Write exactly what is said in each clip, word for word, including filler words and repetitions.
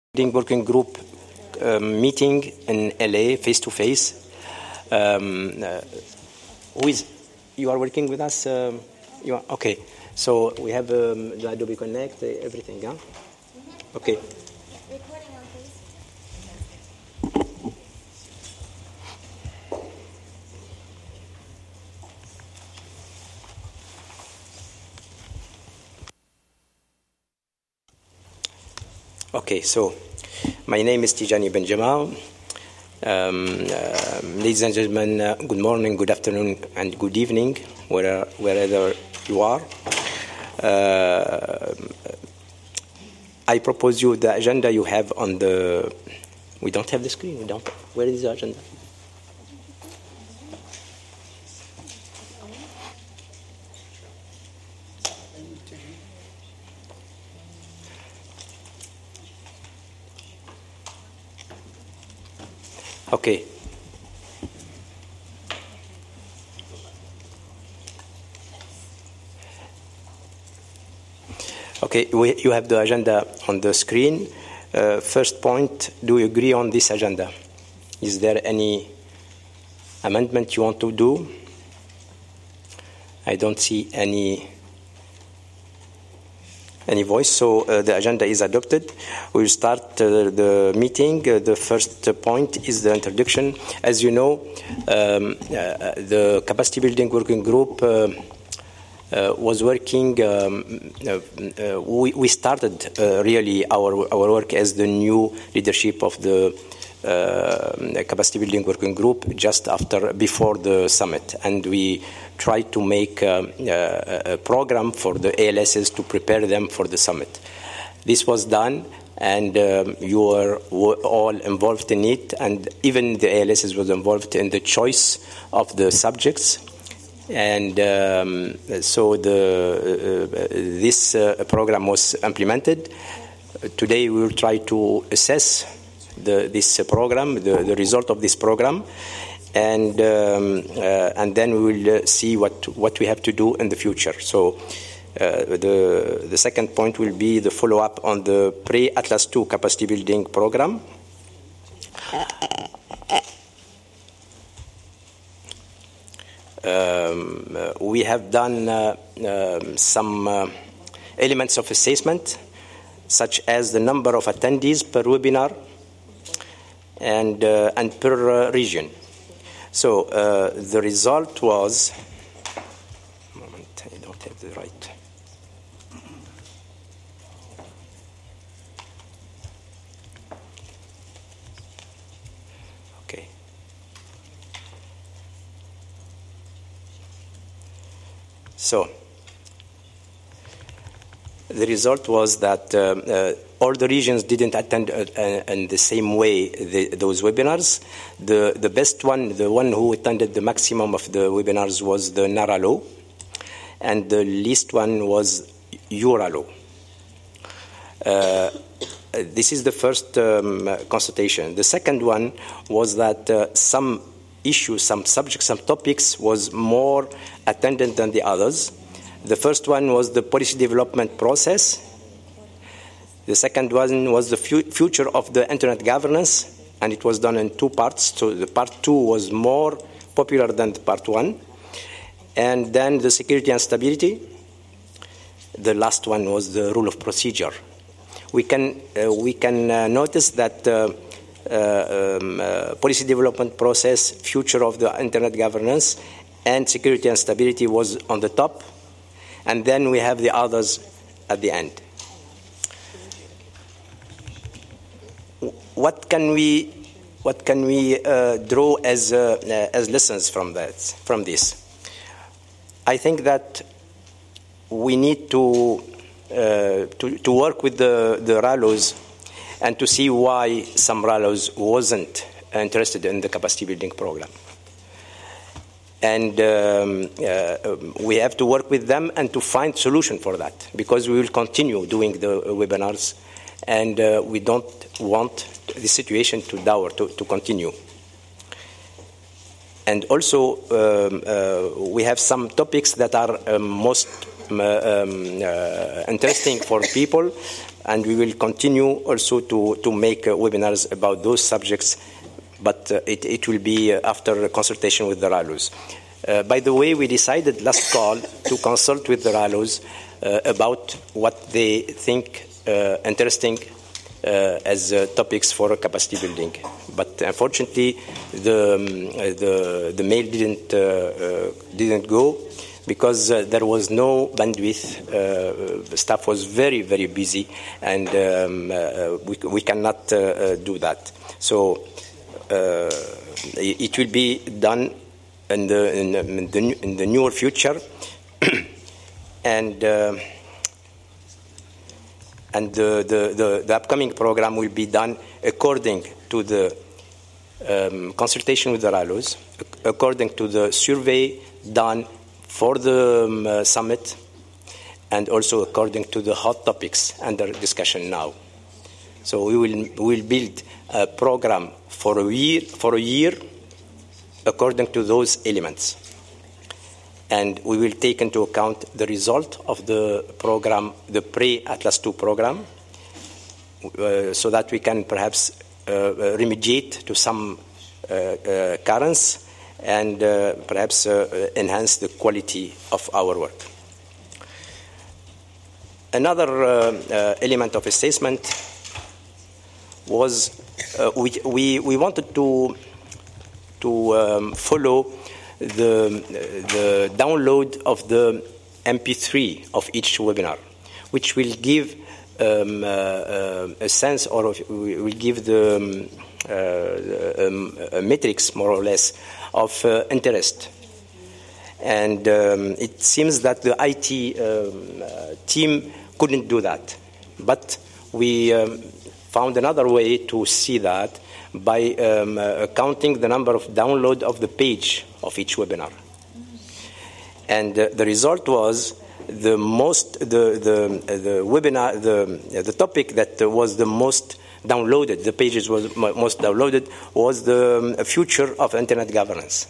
Working group uh, meeting in L A face to face. Um, uh, who is you are working with us? Um, you are okay. So we have um, the Adobe Connect, uh, everything, huh? Mm-hmm. Okay. Recording on, please. Okay, so my name is Tijani Benjamin. Um, uh, ladies and gentlemen, uh, good morning, good afternoon, and good evening, where, wherever you are. Uh, I propose you the agenda you have on the. We don't have the screen. We don't. Where is the agenda? Okay. Okay, we, you have the agenda on the screen. Uh, first point, do you agree on this agenda? Is there any amendment you want to do? I don't see any any voice, so uh, the agenda is adopted. We'll start uh, the meeting. Uh, the first point is the introduction. As you know, um, uh, the capacity building working group uh, uh, was working. Um, uh, uh, we, we started uh, really our our work as the new leadership of the uh, capacity building working group just after before the summit, and we try to make uh, uh, a program for the A L Ss to prepare them for the summit. This was done, and um, you were all involved in it, and even the A L Ss was involved in the choice of the subjects. And um, so the, uh, this uh, program was implemented. Today we will try to assess the, this program, the, the result of this program. And um, uh, and then we will uh, see what what we have to do in the future. So uh, the the second point will be the follow up on the pre-Atlas two capacity building program. Um, uh, we have done uh, uh, some uh, elements of assessment, such as the number of attendees per webinar and uh, and per uh, region. So uh, the result was, moment, I don't have the right. Okay. So the result was that uh, uh, all the regions didn't attend uh, uh, in the same way the, those webinars. The the best one, the one who attended the maximum of the webinars was the NARALO, and the least one was EURALO. Uh, this is the first um, constatation. The second one was that uh, some issues, some subjects, some topics was more attended than the others. The first one was the policy development process. The second one was the fu- future of the internet governance, and it was done in two parts. So the part two was more popular than the part one. And then the security and stability. The last one was the rule of procedure. We can uh, we can uh, notice that uh, uh, um, uh, policy development process, future of the internet governance, and security and stability was on the top. And then we have the others at the end. What can we, what can we uh, draw as uh, uh, as lessons from that, from this? I think that we need to uh, to, to work with the the RALOs and to see why some RALOs wasn't interested in the capacity building program. And um, uh, we have to work with them and to find solution for that, because we will continue doing the webinars, and uh, we don't want the situation to dour, to, to continue. And also, um, uh, we have some topics that are um, most um, uh, interesting for people, and we will continue also to, to make uh, webinars about those subjects, but uh, it, it will be uh, after consultation with the R A L Os. Uh, by the way, we decided last call to consult with the R A L Os uh, about what they think uh, interesting uh, as uh, topics for capacity building. But unfortunately, the um, the, the mail didn't uh, uh, didn't go because uh, there was no bandwidth. Uh, the staff was very very busy, and um, uh, we we cannot uh, uh, do that. So uh, it will be done in the in the, in the, in the near future, and. Uh, And the, the, the, the upcoming program will be done according to the um, consultation with the R A L Os, according to the survey done for the um, uh, summit, and also according to the hot topics under discussion now. So we will we will build a program for a year for a year according to those elements. And we will take into account the result of the program, the pre-Atlas two program, uh, so that we can perhaps uh, remediate to some uh, uh, currents and uh, perhaps uh, enhance the quality of our work. Another uh, uh, element of assessment was uh, we, we, we wanted to, to um, follow The, the download of the M P three of each webinar, which will give um, uh, uh, a sense, or will give the um, uh, um, uh, metrics, more or less, of uh, interest. And um, it seems that the I T um, uh, team couldn't do that. But we um, found another way to see that by um, uh, counting the number of download of the page of each webinar. And uh, the result was the most, the, the, uh, the webinar, the, uh, the topic that uh, was the most downloaded, the pages was m- most downloaded, was the um, future of internet governance.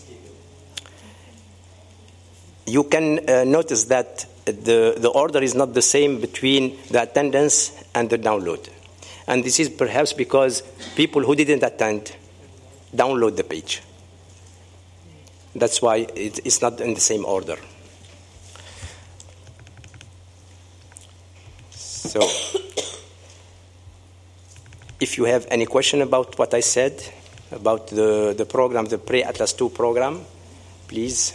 You can uh, notice that the, the order is not the same between the attendance and the download. And this is perhaps because people who didn't attend download the page. That's why it, it's not in the same order. So, if you have any question about what I said, about the, the program, the pre-Atlas two program, please.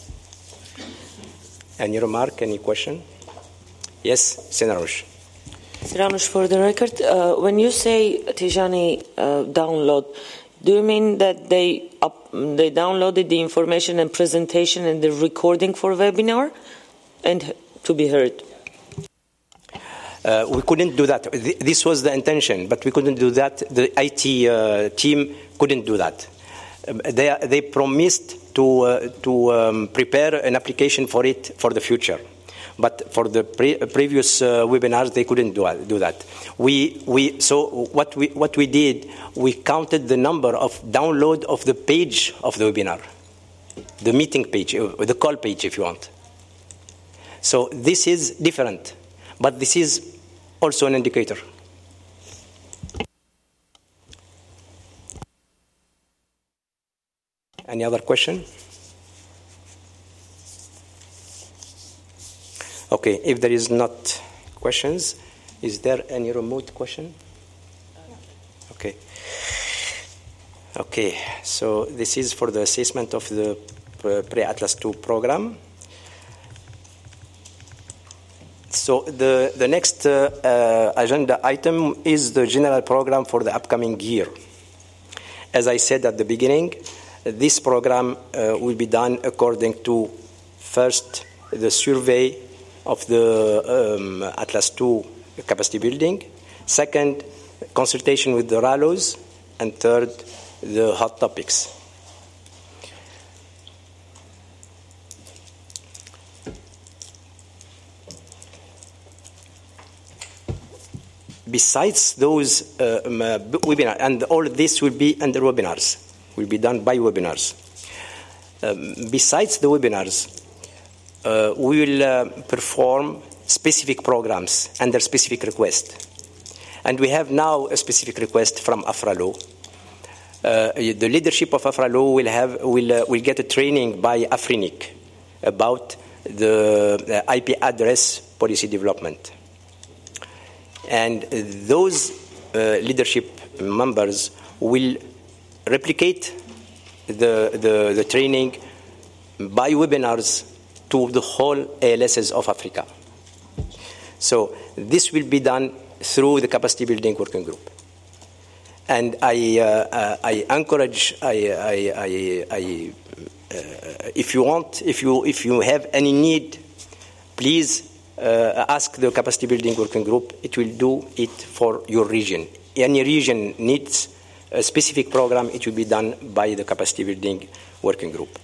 Any remark, any question? Yes, Senarush. Ranush, for the record, uh, when you say Tijani uh, download, do you mean that they up, they downloaded the information and presentation and the recording for webinar and to be heard? Uh, we couldn't do that. This was the intention, but we couldn't do that. The I T uh, team couldn't do that. Um, they, they promised to, uh, to um, prepare an application for it for the future. But for the pre- previous uh, webinars, they couldn't do, do that. We, we, so what we, what we did, we counted the number of download of the page of the webinar, the meeting page, uh, the call page, if you want. So this is different, but this is also an indicator. Any other question? Okay, if there is not questions, is there any remote question? Okay. Okay, so this is for the assessment of the pre-Atlas two program. So the, the next uh, uh, agenda item is the general program for the upcoming year. As I said at the beginning, this program uh, will be done according to, first, the survey of the um, Atlas two capacity building, second, consultation with the R A L Os, and third, the hot topics. Besides those uh, um, uh, webinars, and all this will be under webinars, will be done by webinars. Um, besides the webinars, uh, we will uh, perform specific programs under specific request. And we have now a specific request from AFRALO. Uh, the leadership of AFRALO will have will uh, will get a training by AFRINIC about the uh, I P address policy development. And those uh, leadership members will replicate the, the, the training by webinars to the whole A L Ss of Africa. So this will be done through the capacity building working group. And I, uh, uh, I encourage, I, I, I, I uh, if you want, if you, if you have any need, please uh, ask the capacity building working group. It will do it for your region. Any region needs a specific program, it will be done by the capacity building working group.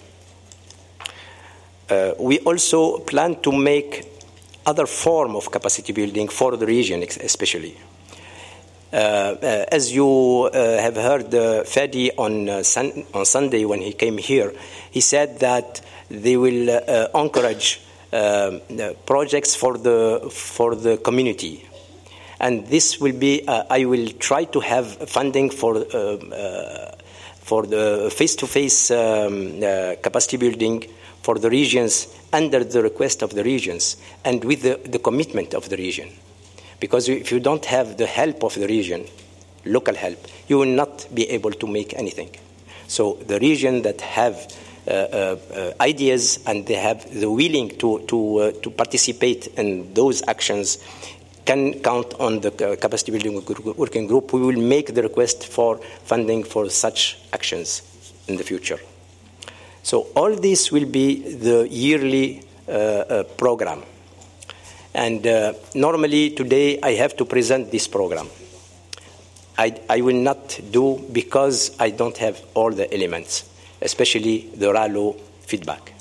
Uh, we also plan to make other form of capacity building for the region, especially. Uh, uh, as you uh, have heard uh, Fadi on, uh, sun- on Sunday when he came here, he said that they will uh, encourage uh, uh, projects for the, for the community. And this will be, uh, I will try to have funding for, uh, uh, for the face-to-face um, uh, capacity building for the regions under the request of the regions and with the, the commitment of the region. Because if you don't have the help of the region, local help, you will not be able to make anything. So the region that have uh, uh, uh, ideas and they have the willing to, to, uh, to participate in those actions can count on the uh, capacity building working group. We will make the request for funding for such actions in the future. So all this will be the yearly uh, uh, program. And uh, normally today I have to present this program. I, I will not do because I don't have all the elements, especially the RALO feedback.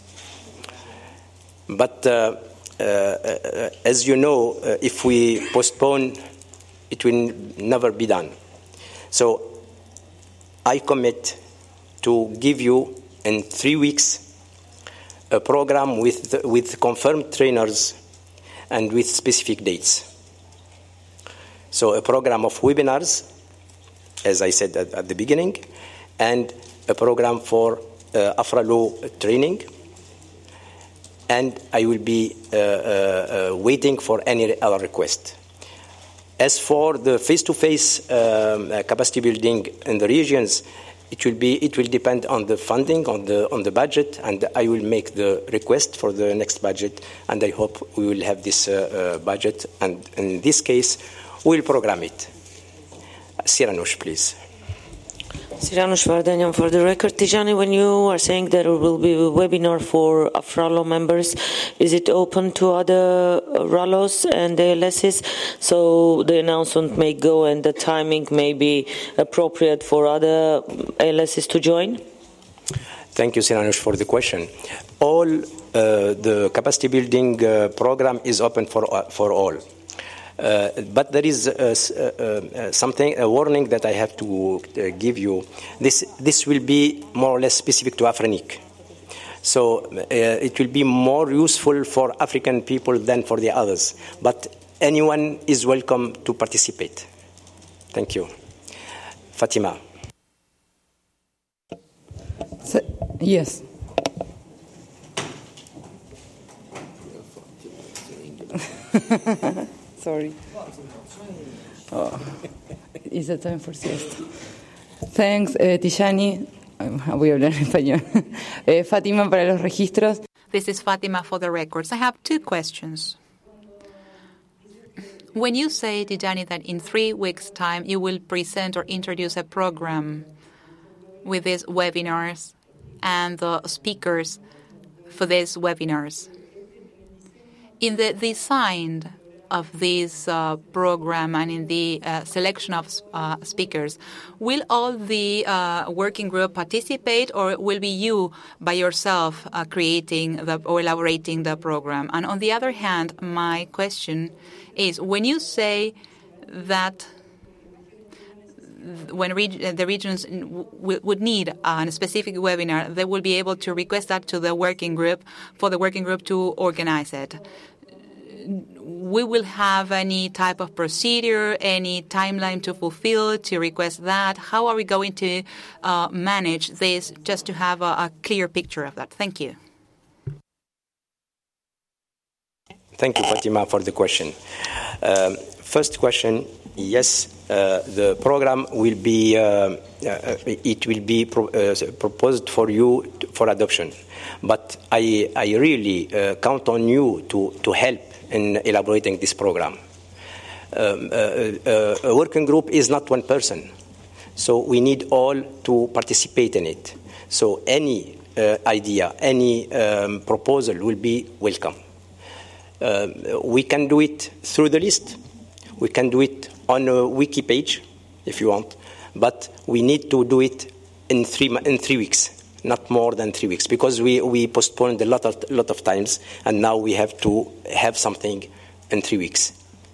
But uh, uh, uh, as you know, uh, if we postpone, it will never be done. So I commit to give you in three weeks a program with, with confirmed trainers and with specific dates. So a program of webinars, as I said at, at the beginning, and a program for uh, AFRALO training. And I will be uh, uh, uh, waiting for any other request. As for the face-to-face um, uh, capacity building in the regions, It will be. It will depend on the funding, on the on the budget, and I will make the request for the next budget. And I hope we will have this uh, uh, budget. And in this case, we will program it. Siranush, please. Siranush Vardanyan for the record. Tijani, when you are saying that there will be a webinar for AFRALO members, is it open to other RALOs and A L Ss? So the announcement may go and the timing may be appropriate for other A L Ss to join? Thank you, Siranush, for the question. All uh, the capacity building uh, program is open for, uh, for all. Uh, but there is uh, uh, uh, something, a warning that I have to uh, give you. This this will be more or less specific to AFRINIC. So uh, it will be more useful for African people than for the others. But anyone is welcome to participate. Thank you. Fatima. So, yes. Sorry. Oh, it's the time for siesta. Thanks, uh, Tijani. Voy a hablar en español. Uh, Fátima para los registros. This is Fatima for the records. I have two questions. When you say, Tijani, that in three weeks' time you will present or introduce a program with these webinars and the speakers for these webinars, in the design of this uh, program and in the uh, selection of uh, speakers, will all the uh, working group participate, or will be you by yourself uh, creating the, or elaborating the program? And on the other hand, my question is, when you say that when reg- the regions w- would need a specific webinar, they will be able to request that to the working group for the working group to organize it. We will have any type of procedure, any timeline to fulfill, to request that? How are we going to uh, manage this, just to have a, a clear picture of that? Thank you. Thank you, Fatima, for the question. Um, first question, yes, uh, the program will be, uh, uh, it will be pro- uh, proposed for you to, for adoption. But I, I really uh, count on you to, to help in elaborating this program. Um, uh, uh, a working group is not one person, so we need all to participate in it. So any uh, idea, any um, proposal will be welcome. Uh, we can do it through the list. We can do it on a wiki page, if you want, but we need to do it in three in three weeks. Not more than three weeks, because we, we postponed a lot of lot of times, and now we have to have something in three weeks.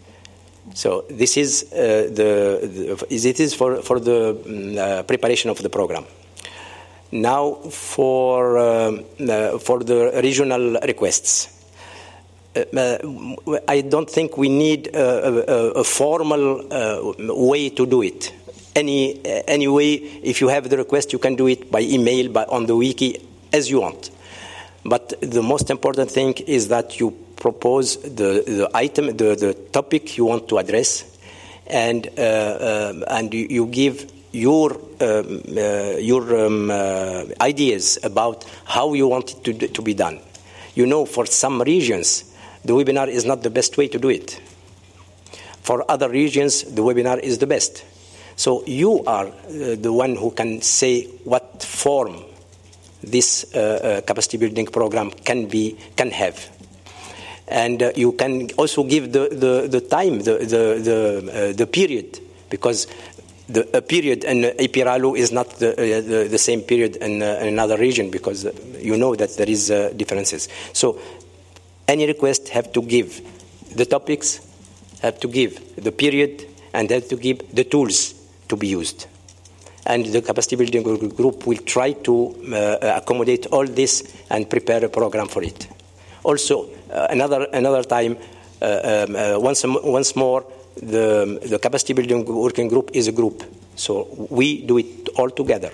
So this is uh, the, the it is for for the uh, preparation of the program. Now for um, uh, for the regional requests, uh, I don't think we need a, a, a formal uh, way to do it. Any any way, if you have the request, you can do it by email, by on the wiki, as you want. But the most important thing is that you propose the, the item, the, the topic you want to address, and uh, uh, and you, you give your um, uh, your um, uh, ideas about how you want it to to be done. You know, for some regions, the webinar is not the best way to do it. For other regions, the webinar is the best. So you are uh, the one who can say what form this uh, uh, capacity building program can be can have, and uh, you can also give the, the, the time, the the the, uh, the period, because the a period in Epiralu is not the, uh, the the same period in, uh, in another region, because uh, you know that there is uh, differences. So any request have to give the topics, have to give the period, and have to give the tools to be used. And the capacity building group will try to uh, accommodate all this and prepare a program for it. Also, uh, another another time, uh, um, uh, once once more, the the capacity building working group is a group, so we do it all together.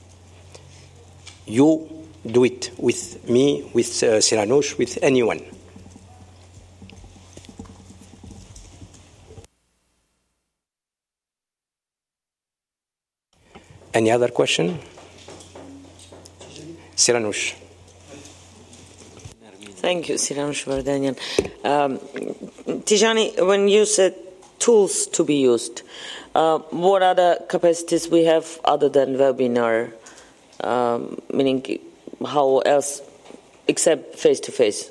You do it with me, with uh, Siranush, with anyone. Any other question? Siranush. Thank you, Siranush Vardanyan. Um, Tijani, when you said tools to be used, uh, what other capacities we have other than webinar? Um, meaning, how else except face-to-face?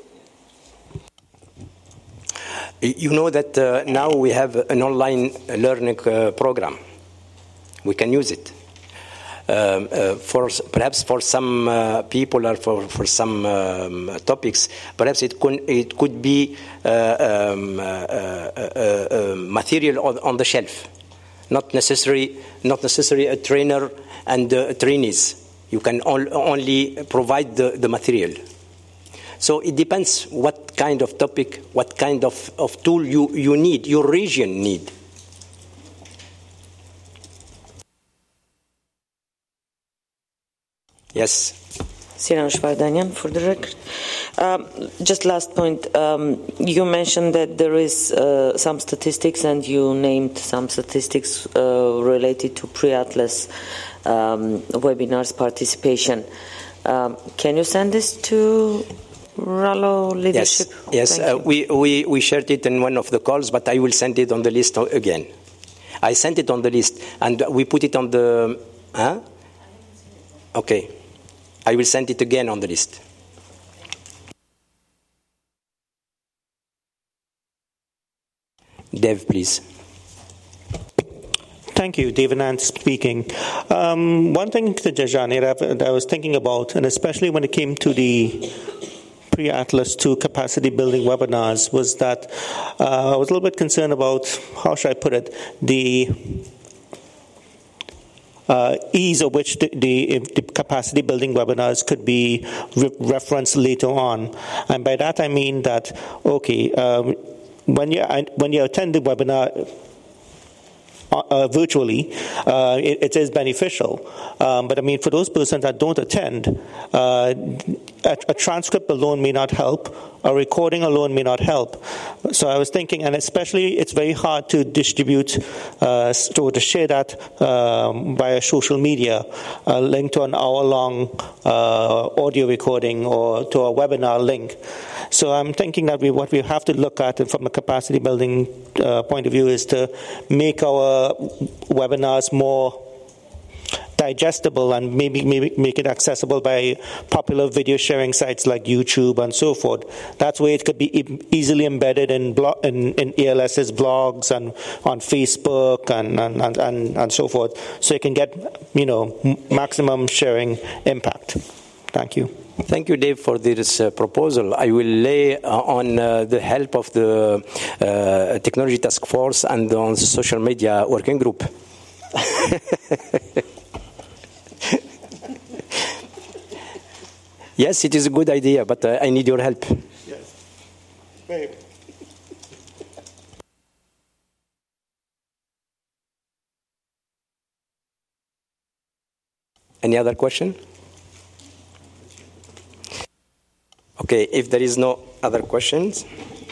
You know that uh, now we have an online learning uh, program. We can use it. Um, uh, for perhaps for some uh, people or for for some um, topics, perhaps it could it could be uh, um, uh, uh, uh, material on, on the shelf, not necessary not necessary a trainer and uh, trainees. You can all, only provide the, the material. So it depends what kind of topic, what kind of, of tool you, you need, your region need. Yes. Siranush Vardanyan, for the record. Um, just last point. Um, you mentioned that there is uh, some statistics, and you named some statistics uh, related to pre-Atlas um, webinars participation. Um, can you send this to Rallo leadership? Yes, yes. Uh, we, we, we shared it in one of the calls, but I will send it on the list again. I sent it on the list, and we put it on the... Huh? Okay. I will send it again on the list. Dev, please. Thank you, Devanand speaking. Um, one thing, Tijani, that I was thinking about, and especially when it came to the pre-Atlas two capacity building webinars, was that uh, I was a little bit concerned about, how should I put it, the uh, ease of which the, the, the capacity building webinars could be re- referenced later on. And by that I mean that, okay, um, when you when you attend the webinar Uh, virtually, uh, it, it is beneficial. Um, but I mean, for those persons that don't attend, uh, a, a transcript alone may not help. A recording alone may not help. So I was thinking, and especially it's very hard to distribute, uh, to, to share that um, via social media, a link to an hour-long uh, audio recording or to a webinar link. So I'm thinking that we, what we have to look at from a capacity building uh, point of view is to make our webinars more digestible and maybe, maybe make it accessible by popular video sharing sites like YouTube and so forth. That's where it could be e- easily embedded in, blog, in, in A L S's blogs and on Facebook and, and, and, and, and so forth, so you can get, you know, m- maximum sharing impact. Thank you. Thank you, Dave, for this uh, proposal. I will lay uh, on uh, the help of the uh, Technology Task Force and on the social media working group. Yes, it is a good idea, but uh, I need your help. Yes. Very. Any other question? Okay, if there is no other questions,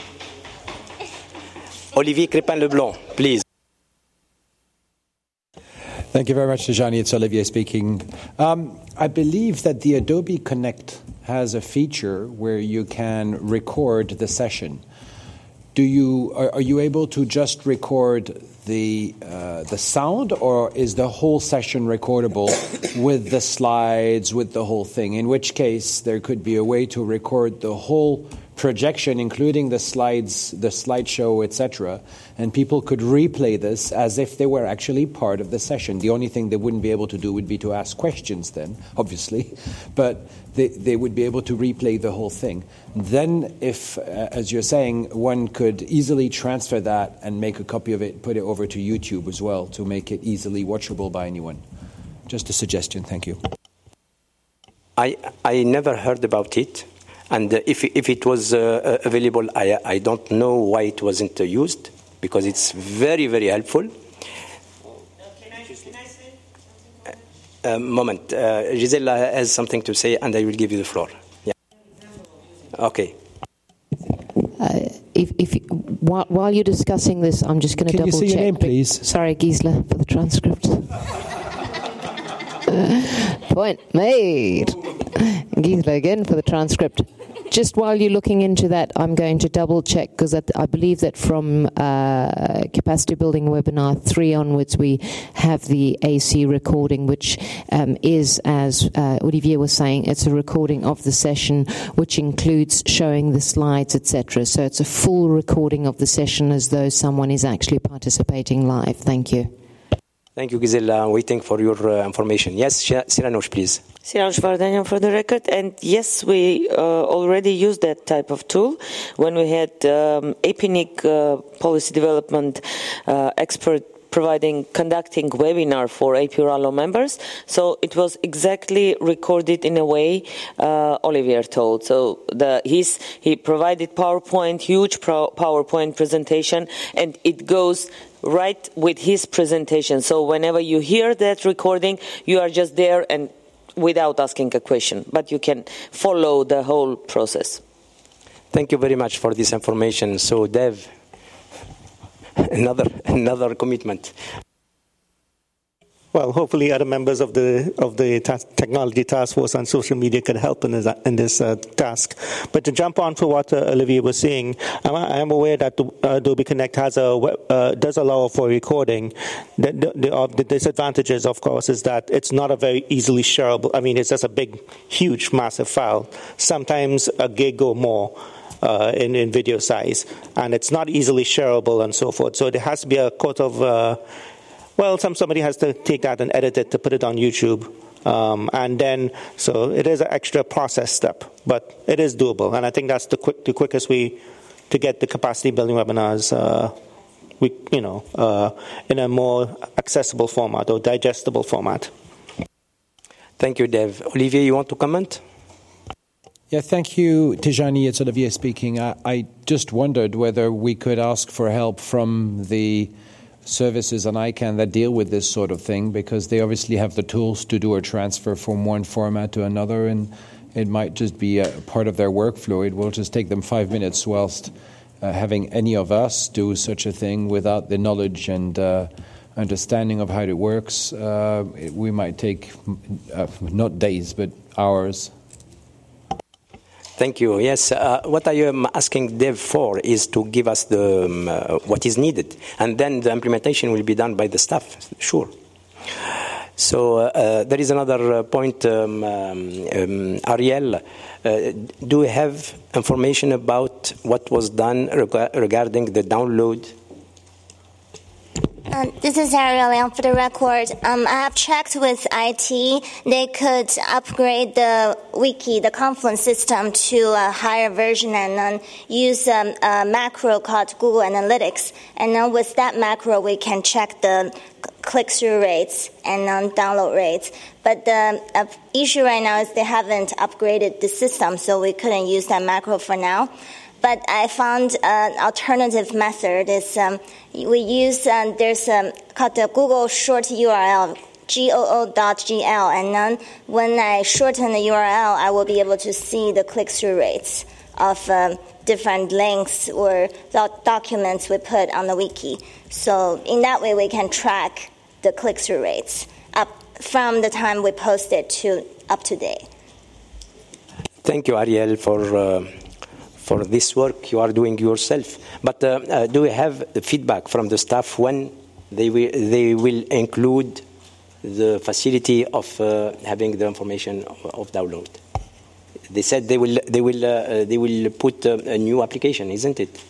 Olivier Crépin-Leblanc, please. Thank you very much, Tejani. It's Olivier speaking. Um, I believe that the Adobe Connect has a feature where you can record the session. Do you are, are you able to just record the uh, the sound, or is the whole session recordable with the slides, with the whole thing? In which case, there could be a way to record the whole projection, including the slides, the slideshow, et cetera, and people could replay this as if they were actually part of the session. The only thing they wouldn't be able to do would be to ask questions then, obviously, but they, they would be able to replay the whole thing. Then if, uh, as you're saying, one could easily transfer that and make a copy of it, put it over to YouTube as well to make it easily watchable by anyone. Just a suggestion. Thank you. I I never heard about it. And if if it was uh, available, I I don't know why it wasn't used, because it's very, very helpful. Can I, can I say something? A moment. Uh, Gisela has something to say, and I will give you the floor. Yeah. Okay. Uh, if, if while, while you're discussing this, I'm just going to double check. Can you say your name, please? Sorry, Gisela, for the transcript. Point made. Gisela again for the transcript. Just while you're looking into that, I'm going to double check, because I believe that from uh, Capacity Building Webinar three onwards, we have the A C recording, which um, is, as uh, Olivier was saying, it's a recording of the session, which includes showing the slides, et cetera. So it's a full recording of the session as though someone is actually participating live. Thank you. Thank you, Gisela. I'm waiting for your uh, information. Yes, Siranush, please. Siranush Vardanyan for the record. And yes, we uh, already used that type of tool when we had um, A P N I C uh, policy development uh, expert providing, conducting webinar for A P Rallo members. So it was exactly recorded in a way uh, Olivier told. So the he's, he provided PowerPoint, huge pro- PowerPoint presentation, and it goes right with his presentation. So whenever you hear that recording, you are just there and without asking a question, but you can follow the whole process. Thank you very much for this information. So, Dev, another another commitment. Well, hopefully other members of the of the ta- technology task force on social media could help in this, in this uh, task. But to jump on for what uh, Olivier was saying, I'm, I'm aware that the, uh, Adobe Connect has a uh, does allow for recording. The, the, the, uh, the disadvantages, of course, is that it's not a very easily shareable. I mean, it's just a big, huge, massive file. Sometimes a gig or more. Uh, in, in video size, and it's not easily shareable and so forth. So there has to be a court of uh, Well, some somebody has to take that and edit it to put it on YouTube. Um, and then, so it is an extra process step, but it is doable. And I think that's the quick, the quickest way to get the capacity building webinars uh, we, you know, uh, in a more accessible format or digestible format. Thank you, Dev. Olivier, you want to comment? Yeah, thank you, Tijani. It's Olivier speaking. I, I just wondered whether we could ask for help from the services on I CANN that deal with this sort of thing, because they obviously have the tools to do a transfer from one format to another, and it might just be a part of their workflow. It will just take them five minutes, whilst uh, having any of us do such a thing without the knowledge and uh, understanding of how it works, uh, it, we might take uh, not days, but hours. Thank you. Yes, uh, what I am asking Dev for is to give us the um, uh, what is needed, and then the implementation will be done by the staff. Sure. So uh, uh, there is another uh, point, um, um, um, Ariel. Uh, do we have information about what was done reg- regarding the download? Um, this is Ariel for the record. Um, I have checked with I T. They could upgrade the wiki, the Confluence system, to a higher version and then use um, a macro called Google Analytics. And then with that macro, we can check the click-through rates and um, download rates. But the uh, issue right now is they haven't upgraded the system, so we couldn't use that macro for now. But I found an alternative method. Is um, we use um, there's um, called the Google short U R L, G O O dot G L, and then when I shorten the U R L, I will be able to see the click-through rates of um, different links or doc- documents we put on the wiki. So in that way, we can track the click-through rates up from the time we post it to up to date. Thank you, Ariel, for. Uh for this work you are doing yourself. But uh, uh, do we have feedback from the staff when they will, they will include the facility of uh, having the information of, of download? They said they will they will uh, they will put uh, a new application, isn't it?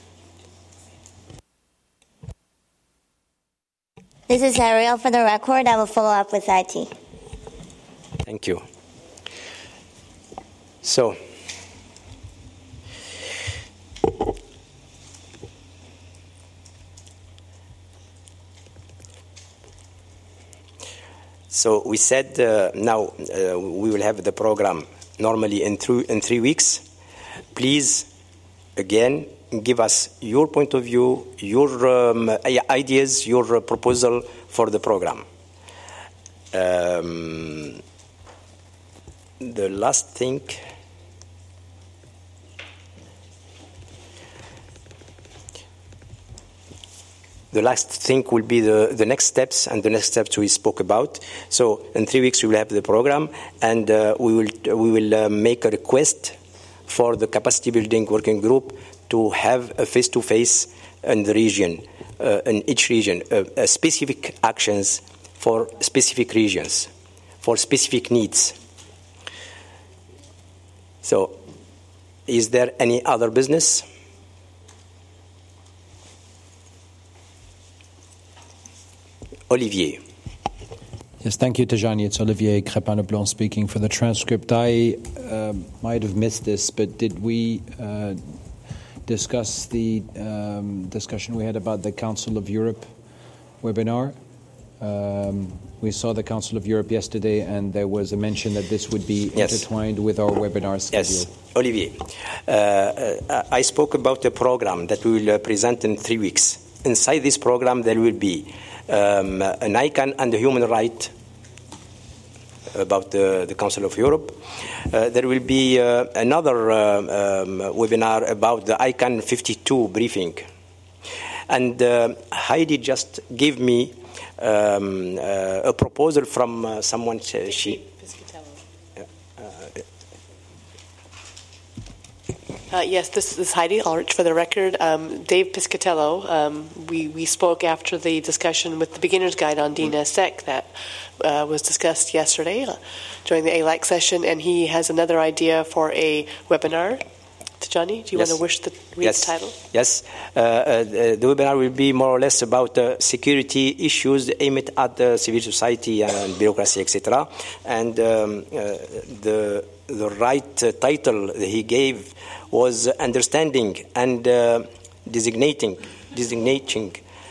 This is Ariel for the record. I will follow up with I T. Thank you. So. So we said uh, now uh, we will have the program normally in, through, in three weeks. Please, again, give us your point of view, your um, ideas, your uh, proposal for the program. Um, the last thing... The last thing will be the, the next steps, and the next steps we spoke about. So in three weeks we will have the program, and uh, we will we will uh, make a request for the capacity building working group to have a face-to-face in the region, uh, in each region, uh, uh, specific actions for specific regions, for specific needs. So, is there any other business? Olivier. Yes, thank you, Tijani. It's Olivier Crépin-Leblanc speaking for the transcript. I uh, might have missed this, but did we uh, discuss the um, discussion we had about the Council of Europe webinar? Um, we saw the Council of Europe yesterday, and there was a mention that this would be yes. intertwined with our webinar schedule. Yes, Olivier. Uh, uh, I spoke about the program that we will uh, present in three weeks. Inside this program, there will be Um, an I CANN and the human right about the, the Council of Europe. Uh, there will be uh, another uh, um, webinar about the I CANN fifty-two briefing. And uh, Heidi just gave me um, uh, a proposal from uh, someone. She, she Uh, yes, this is Heidi Ulrich for the record. Um, Dave Piscatello, um, we, we spoke after the discussion with the beginner's guide on D N S S E C that uh, was discussed yesterday uh, during the A LAC session, and he has another idea for a webinar. Tijani, do you yes. want to wish the, read yes. the title? Yes. Uh, uh, the webinar will be more or less about uh, security issues aimed at uh, civil society and bureaucracy, et cetera. And um, uh, the the right uh, title he gave was understanding and uh, designating designating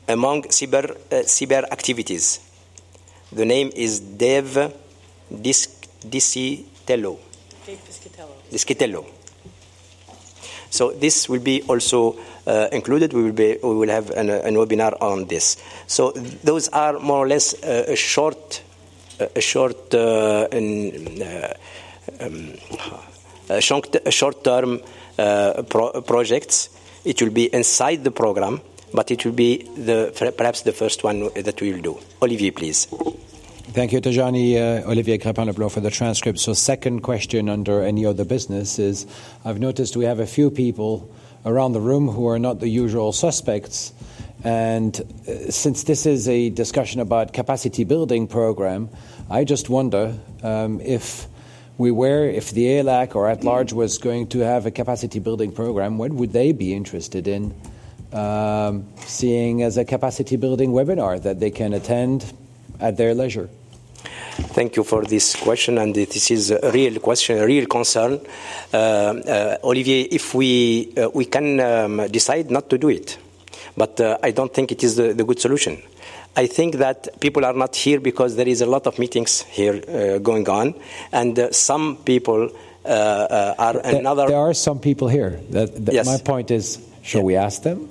among cyber, uh, cyber activities. The name is Dave Discitello. Dave Piscitello. Discitello. So this will be also uh, included. We will be we will have an, an webinar on this. So those are more or less uh, a short a short uh, in, uh, um, a short a short term uh, pro- projects. It will be inside the program, but it will be the perhaps the first one that we will do. Olivier, please. Thank you, Tajani. Uh, Olivier Crépin-Leblanc for the transcript. So second question under any other business is, I've noticed we have a few people around the room who are not the usual suspects. And uh, since this is a discussion about capacity building program, I just wonder um, if we were, if the A L A C or at large was going to have a capacity building program, when would they be interested in um, seeing as a capacity building webinar that they can attend at their leisure? Thank you for this question, and this is a real question, a real concern. Uh, uh, Olivier, if we uh, we can um, decide not to do it, but uh, I don't think it is the, the good solution. I think that people are not here because there is a lot of meetings here uh, going on, and uh, some people uh, uh, are there, another... There are some people here. That, that yes. My point is, shall yeah. we ask them?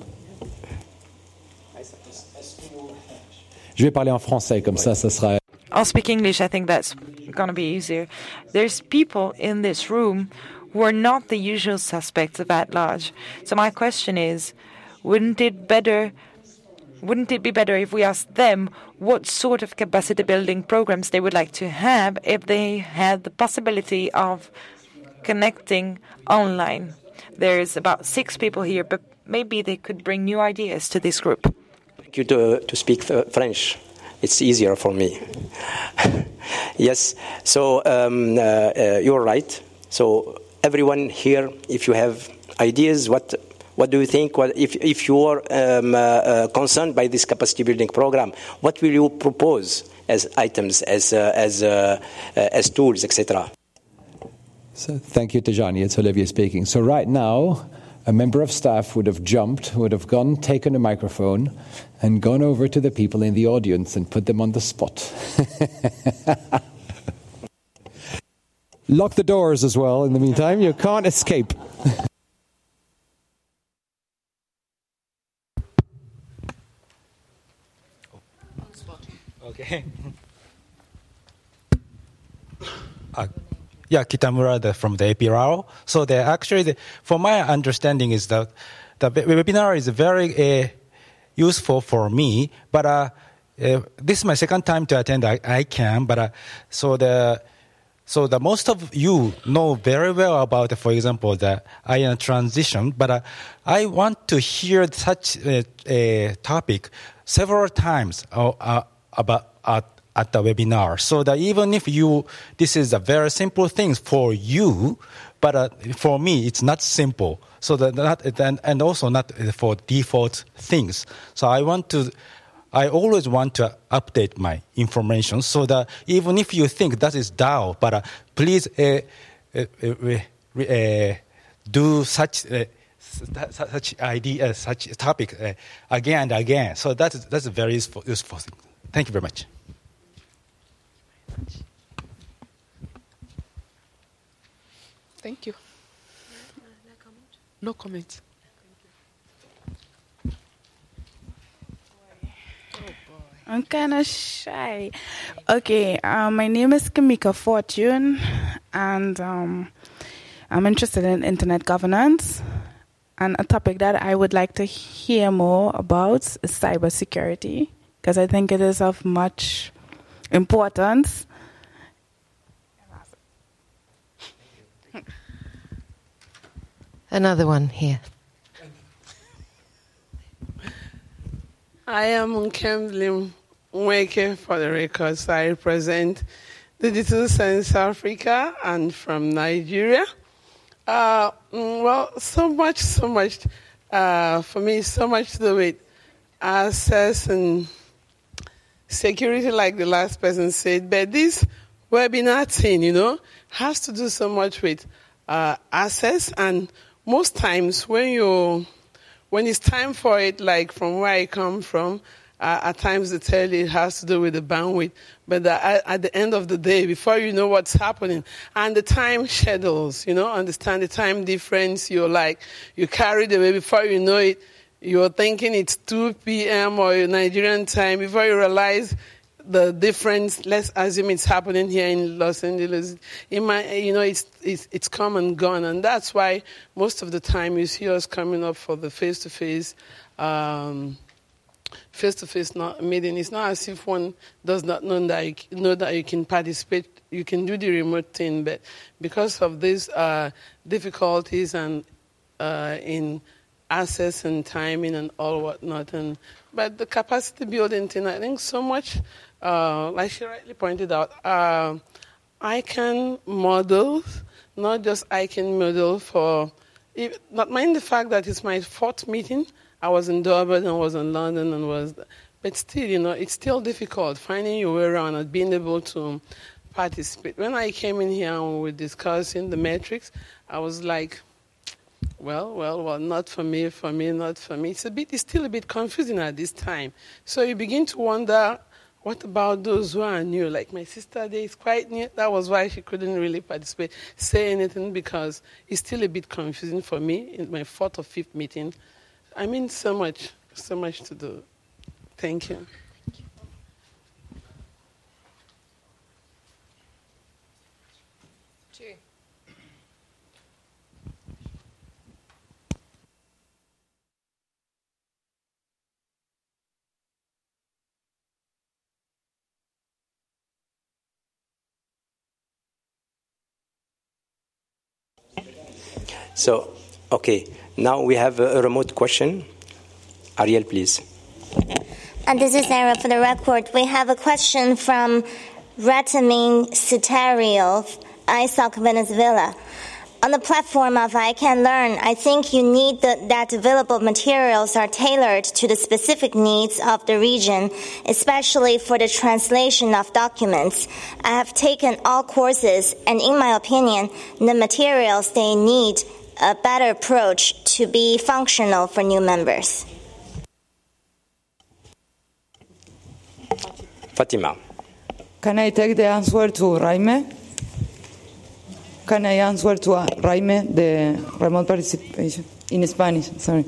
Je vais parler en français, comme ça, ça sera... I'll speak English. I think that's going to be easier. There's people in this room who are not the usual suspects of at large. So my question is, wouldn't it better, wouldn't it be better if we asked them what sort of capacity building programs they would like to have if they had the possibility of connecting online? There's about six people here, but maybe they could bring new ideas to this group. Thank you to, to speak uh, French. It's easier for me. Yes, so um, uh, uh, you're right. So everyone here, if you have ideas, what what do you think? What, if if you are um, uh, uh, concerned by this capacity building program, what will you propose as items, as uh, as uh, uh, as tools, et cetera? So thank you, Tajani. It's Olivier speaking. So right now, a member of staff would have jumped, would have gone, taken a microphone, and gone over to the people in the audience and put them on the spot. Lock the doors as well in the meantime. You can't escape. Okay. Uh, yeah, Kitamura the, from the A P R O. So the, actually, the, from my understanding is that the webinar is very... Uh, useful for me, but uh, uh, this is my second time to attend I, I C A M, but uh, so the so the most of you know very well about, for example, the ion transition, but uh, I want to hear such a, a topic several times uh, uh, about at, at the webinar, so that even if you, this is a very simple thing for you, but uh, for me, it's not simple. So that not, and, and also not for default things. So I want to, I always want to update my information so that even if you think that is D A O, but uh, please uh, uh, uh, uh, do such uh, such idea, uh, such topic uh, again and again. So that is that's a very useful, useful thing. Thank you very much. Thank you. No comment. I'm kind of shy. Okay, uh, my name is Kamika Fortune, and um, I'm interested in internet governance. And a topic that I would like to hear more about is cybersecurity, because I think it is of much importance. Another one here. I am Nkemli Mweke for the records. I represent Digital Sense Africa and from Nigeria. Uh, well, so much, so much, uh, for me, so much to do with access and security, like the last person said. But this webinar thing, you know, has to do so much with uh, access. And most times when you when it's time for it, like from where I come from, uh, at times they tell you it has to do with the bandwidth. But the, at, at the end of the day, before you know what's happening, and the time schedules, you know, understand the time difference, you're like, you carry the way, before you know it, you're thinking it's two p.m. or Nigerian time, before you realize the difference. Let's assume it's happening here in Los Angeles. In my, you know, it's, it's it's come and gone, and that's why most of the time you see us coming up for the face-to-face, um, face-to-face not meeting. It's not as if one does not know that you know that you can participate. You can do the remote thing, but because of these uh, difficulties and uh, in access and timing and all whatnot, and but the capacity building thing, I think so much. Uh, like she rightly pointed out, uh, I can model, not just I can model for, if, not mind the fact that it's my fourth meeting. I was in Durban and was in London and was, but still, you know, it's still difficult finding your way around and being able to participate. When I came in here and we were discussing the metrics, I was like, well, well, well, not for me, for me, not for me. It's a bit, it's still a bit confusing at this time. So you begin to wonder, what about those who are new? Like my sister there is quite new. That was why she couldn't really participate, say anything, because it's still a bit confusing for me in my fourth or fifth meeting. I mean, so much, so much to do. Thank you. So, okay, now we have a remote question. Ariel, please. And this is Sarah for the record. We have a question from Ratamin Sitario, I S O C Venezuela. On the platform of I Can Learn, I think you need the, that available materials are tailored to the specific needs of the region, especially for the translation of documents. I have taken all courses, and in my opinion, the materials they need a better approach to be functional for new members. Fatima. Can I take the answer to Raime? Can I answer to Raime, the remote participation in Spanish? Sorry.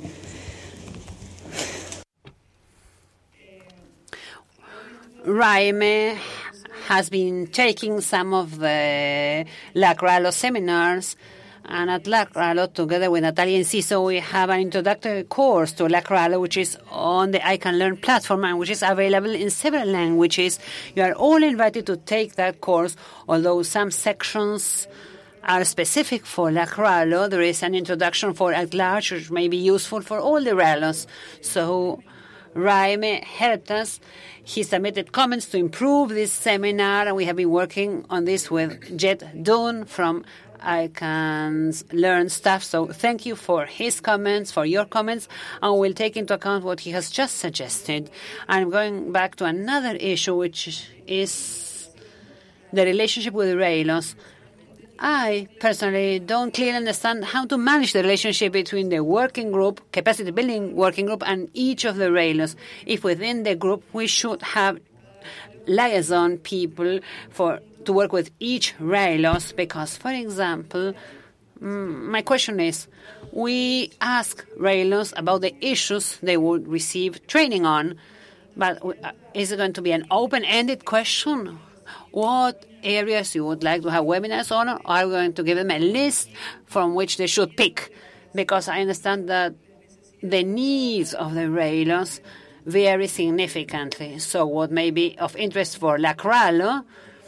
Raime has been taking some of the Lacralo seminars, and at Lacralo, together with Natalia and Ciso, we have an introductory course to Lacralo, which is on the I Can Learn platform and which is available in several languages. You are all invited to take that course, although some sections are specific for Lacralo. There is an introduction for at large, which may be useful for all the Ralos. So Raime helped us. He submitted comments to improve this seminar, and we have been working on this with Jet Dunn from I Can Learn staff. So thank you for his comments, for your comments, and we'll take into account what he has just suggested. I'm going back to another issue, which is the relationship with Ralos. I personally don't clearly understand how to manage the relationship between the working group, capacity building working group, and each of the Ralos. If within the group we should have liaison people for to work with each Ralos, because, for example, mm, my question is, we ask Ralos about the issues they would receive training on, but is it going to be an open-ended question? What areas you would like to have webinars on, or are we going to give them a list from which they should pick? Because I understand that the needs of the Ralos vary significantly. So what may be of interest for Lacralo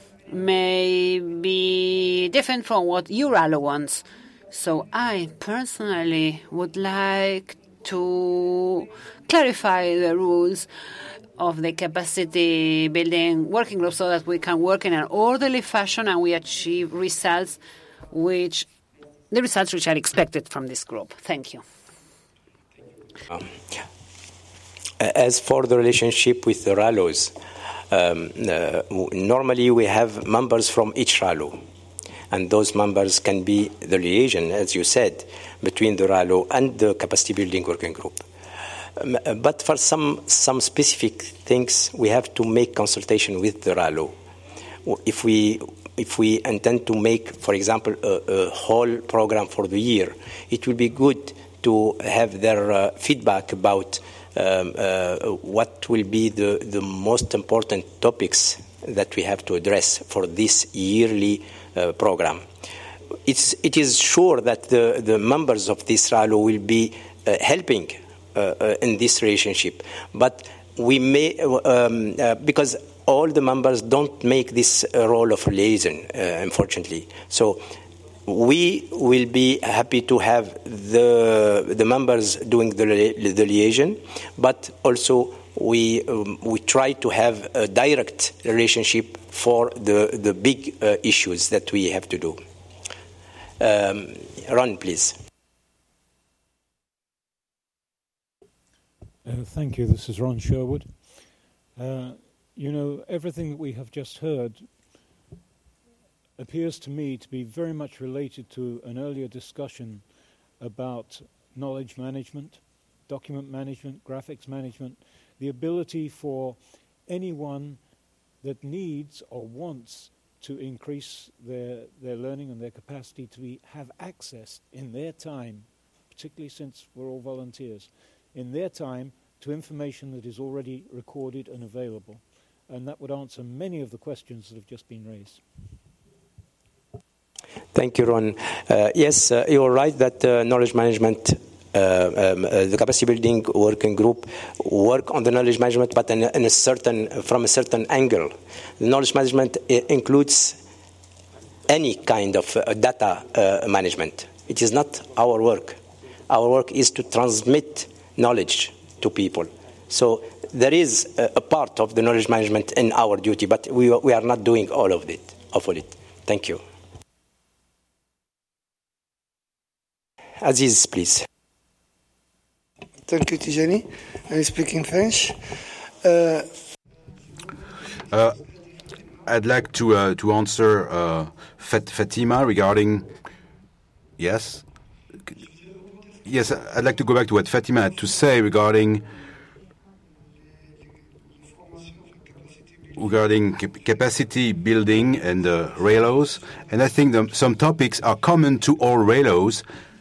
may be different from what Uralo wants. So I personally would like to clarify the rules of the capacity building working group so that we can work in an orderly fashion and we achieve results which the results which are expected from this group. Thank you. Um, as for the relationship with the Ralos, um, uh, normally we have members from each Ralo. and those members can be the liaison, as you said, between the RALO and the capacity building working group. Um, but for some some specific things, we have to make consultation with the RALO. If we if we intend to make, for example, a, a whole program for the year, it will be good to have their uh, feedback about um, uh, what will be the, the most important topics that we have to address for this yearly uh, program. It's, it is sure that the, the members of this RALO will be uh, helping uh, uh, in this relationship, but we may, um, uh, because all the members don't make this uh, role of liaison, uh, unfortunately. So we will be happy to have the the members doing the, the liaison, but also we um, we try to have a direct relationship for the the big uh, issues that we have to do. Um, Ron, please. Uh, thank you. This is Ron Sherwood. Uh, you know, everything that we have just heard appears to me to be very much related to an earlier discussion about knowledge management, document management, graphics management, the ability for anyone that needs or wants to increase their, their learning and their capacity to be, have access in their time, particularly since we're all volunteers, in their time to information that is already recorded and available. And that would answer many of the questions that have just been raised. Thank you, Ron. Uh, yes, uh, you're right that uh, knowledge management, uh, um, uh, the capacity building working group work on the knowledge management, but in a, in a certain, from a certain angle. The knowledge management includes any kind of uh, data uh, management. It is not our work. Our work is to transmit knowledge to people. So there is a, a part of the knowledge management in our duty, but we we are not doing all of it. Of all it. Thank you. Aziz, please. Thank you, Tijani. I'm speaking French. Uh, uh, I'd like to uh, to answer uh, Fat- Fatima regarding. Yes. Yes, I'd like to go back to what Fatima had to say regarding regarding capacity building and uh, RALOs, and I think the, some topics are common to all RALOs.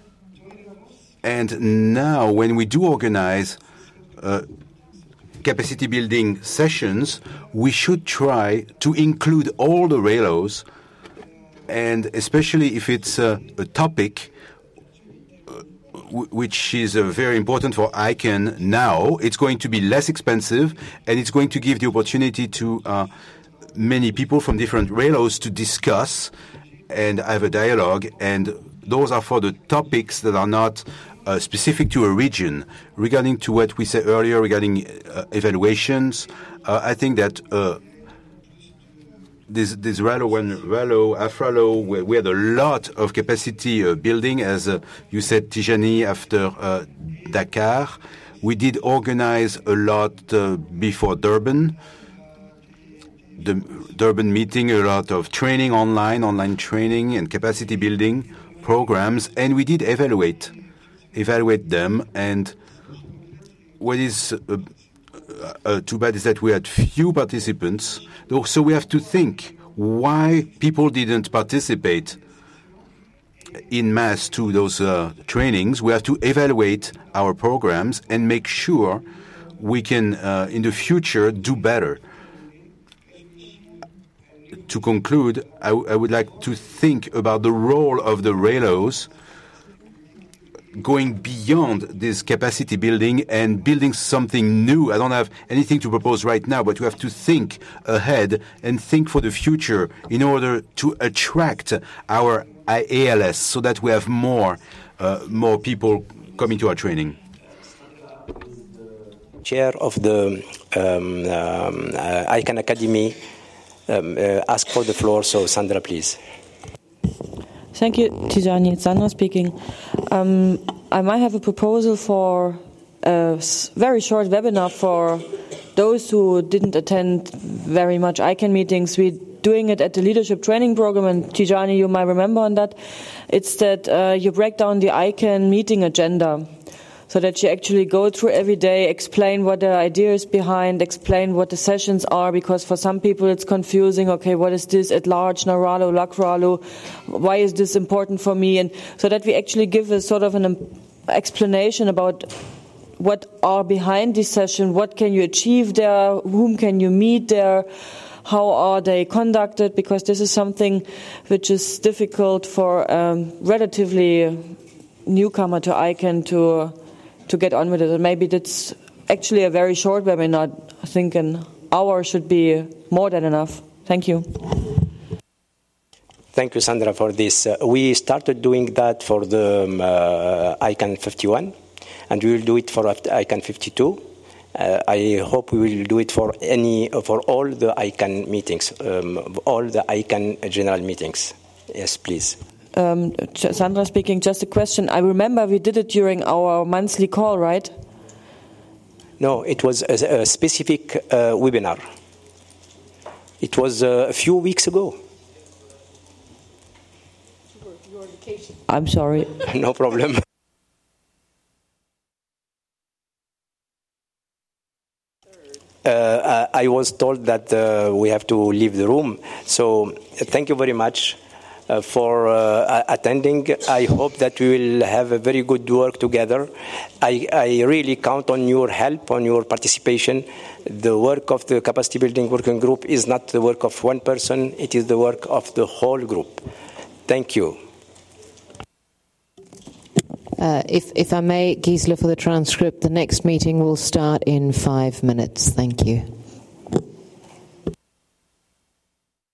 And now, when we do organize uh, capacity building sessions, we should try to include all the RALOs, and especially if it's uh, a topic uh, w- which is uh, very important for I C A N now, it's going to be less expensive, and it's going to give the opportunity to uh, many people from different RALOs to discuss and have a dialogue, and those are for the topics that are not Uh, specific to a region. Regarding to what we said earlier regarding uh, evaluations, uh, I think that uh, this this RALO one, RALO, AFRALO, we, we had a lot of capacity uh, building, as uh, you said, Tijani, after uh, Dakar. We did organize a lot uh, before Durban. The Durban meeting, a lot of training online, online training and capacity building programs, and we did evaluate. evaluate them, and what is uh, uh, too bad is that we had few participants, so we have to think why people didn't participate in mass to those uh, trainings. We have to evaluate our programs and make sure we can, uh, in the future, do better. To conclude, I, w- I would like to think about the role of the RALOs going beyond this capacity building and building something new. I don't have anything to propose right now, but we have to think ahead and think for the future in order to attract our A L S so that we have more uh, more people coming to our training. Chair of the um, um, uh, I C A N Academy um, uh, ask for the floor, so Sandra, please. Thank you, Tijani. It's Sandra speaking. Um, I might have a proposal for a very short webinar for those who didn't attend very much I C A N meetings. We doing it at the leadership training program, and Tijani, you might remember on that. It's that uh, you break down the I CANN meeting agenda, so that you actually go through every day, explain what the idea is behind, explain what the sessions are, because for some people it's confusing. Okay, what is this at large, Naralo, Lacralo? Why is this important for me? And so that we actually give a sort of an explanation about what are behind this session, what can you achieve there, whom can you meet there, how are they conducted, because this is something which is difficult for um, relatively newcomer to I CANN to to get on with it. And maybe that's actually a very short webinar. I think an hour should be more than enough. Thank you. Thank you, Sandra, for this. Uh, we started doing that for the um, uh, I CANN fifty-one, and we will do it for I CANN fifty-two. Uh, I hope we will do it for any for all the I CANN meetings, um, all the I CANN general meetings. Yes, please. Um, Sandra speaking, just a question. I remember we did it during our monthly call, right? No, it was a, a specific uh, webinar. It was uh, a few weeks ago. I'm sorry. No problem. Uh, I was told that uh, we have to leave the room. So thank you very much uh, for uh, attending. I hope that we will have a very good work together. I, I really count on your help, on your participation. The work of the Capacity Building Working Group is not the work of one person. It is the work of the whole group. Thank you. Uh, if, if I may, Gisela, for the transcript, the next meeting will start in five minutes. Thank you.